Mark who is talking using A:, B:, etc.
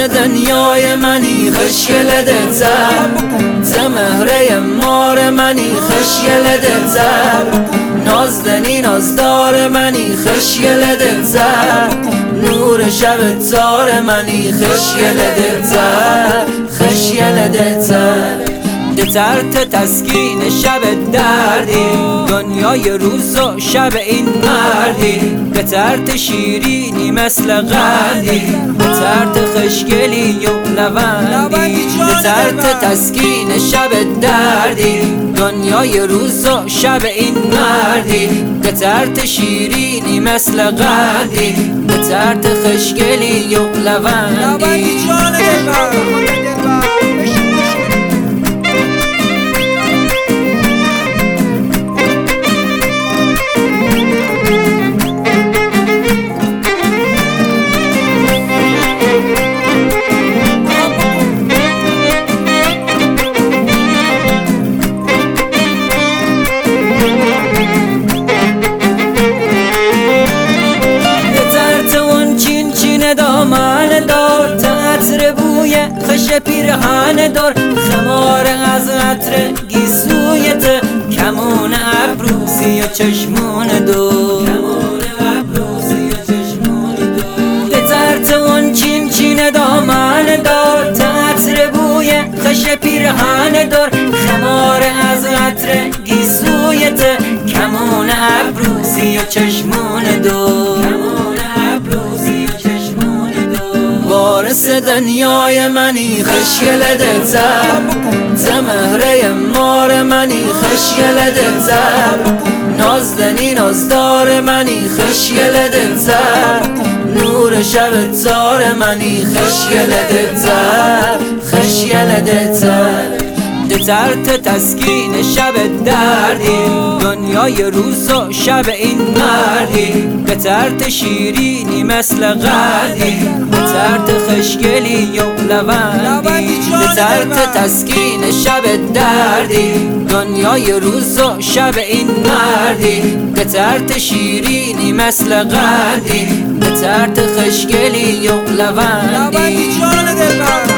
A: دنیای منی خشگل دلزر، زمهره مار منی خشگل دلزر، نازدنی نازدار منی خشگل دلزر، نور شب تار منی خشگل دلزر، خشگل دلزر. دترت تسکین شب دردی، دنیای روز و شب این مردی، دترت شیرینی مثل قندی، دترت خشگلی و لوندی، دترت تسکین شب دردی، دنیای روز و شب این مردی، دترت شیرینی مثل قندی، دترت خشگلی و لوندی. دامن دار تطر بوی خش پیرهن دار، خمار از عطر گیسویت، کمون ابروسی و چشمون دور، بترت اون چین چین دامن دار تطر بوی خش پیرهن دار، خمار از عطر گیسویت، کمون ابروسی و چشمون دور، وارث دنیای منی خشگل دلزر، زمهره مار منی خشگل دلزر، نازدنی نازدار منی خشگل دلزر، نور شب تار منی خشگل دلزر، خشگل دلزر. دترت تسکین شب دردی، دنیای روز و شب این مردی، دترت شیرینی مثل قندی، دترت خشگلی و لوندی، دترت تسکین شب دردی، دنیای روز و شب این مردی، دترت شیرینی مثل قندی، دترت خشگلی و لوندی.